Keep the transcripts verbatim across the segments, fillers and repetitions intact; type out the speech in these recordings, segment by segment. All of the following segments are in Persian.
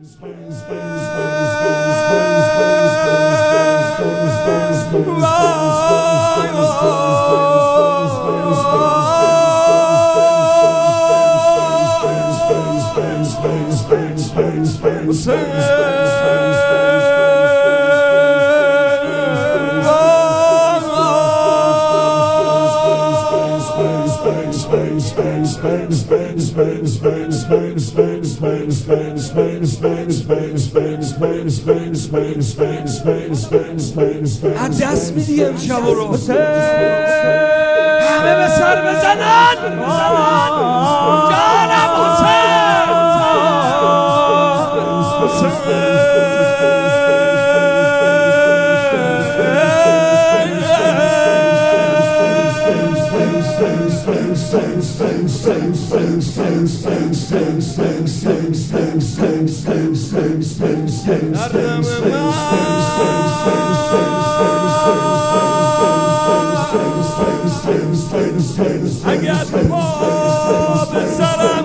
از دست میدی امشب رو همه به سر بزنن جانم اگر پا به سرم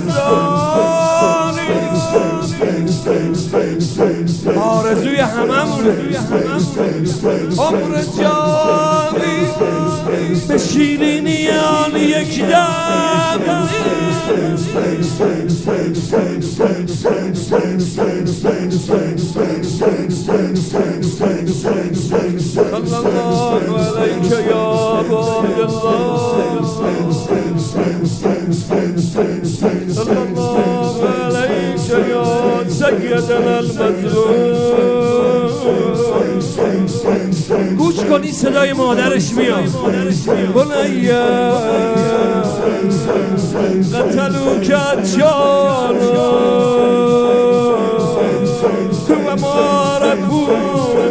بزنی آرزوی هممونه عمر جانی به شیرینیان یک دم صلی الله علیک یا عباد الله صلی الله علیک یا سیدنا المظلوم. گوش کنی صدای مادرش میاد بنیه قتلو کت جانا تو ما رفون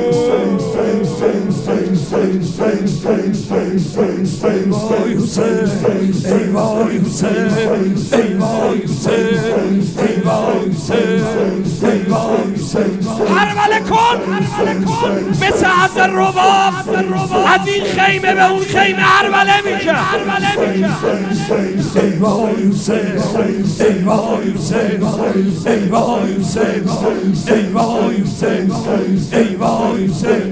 وای حسین ای وای حسین ای وای حسین ای وای حسین ای وای حسین هرمله کن مثل حضر رباب از این خیمه به اون خیمه هرمله میکن ای وای حسین ای وای حسین ای وای حسین ای وای حسین ای وای حسین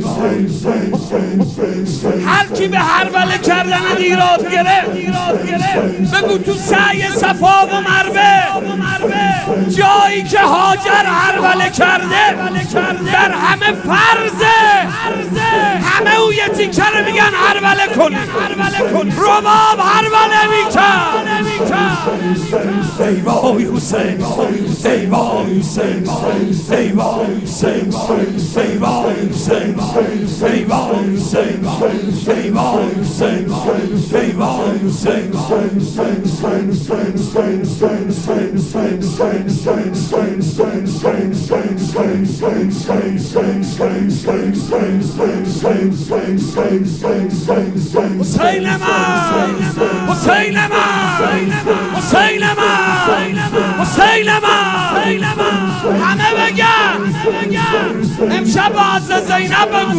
هر کی به هربله کردن ایراد گرفت بگو تو سعی صفا و مروه جایی که هاجر هربله کرده در همه فرضه همه او یه تیکه رو میگن هربله کن رباب هربله میکن ای وای حسین ای وای حسین ای وای حسین ای وای حسین ای وای حسین ای وای حسین ای وای حسین حسین من حسین من حسین من حسین من همه بگن امشب با عزیز زینب بگو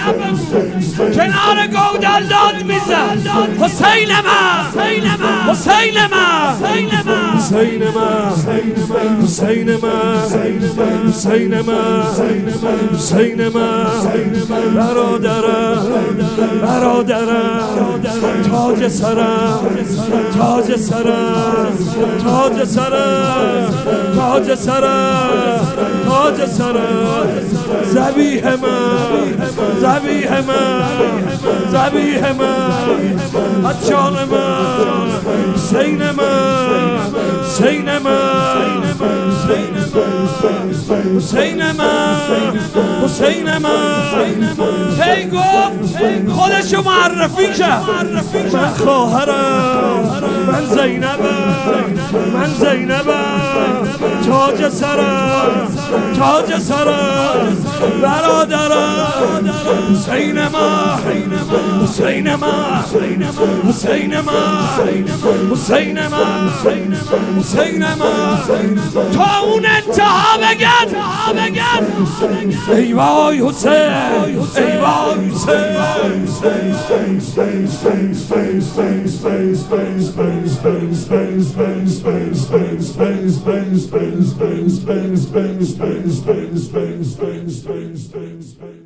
کنار گودال داد میزن حسین من حسین من حسین من حسین من حسین من حسین من برادرم برادرم تاج سرم تاج سرم تاج سرم تاج سرم تاج سرم ذبیح من ذبیح من ذبیح من از جان من حسین من حسین من حسین من حسین من هی گفت خودشو معرفی کرد من خواهرم من زینبم من زینبم تاج سرم تاج سرم برادرم حسین من حسین من حسین من حسین من حسین من تا اون انتها ها بگن ای وای حسین ای وای حسین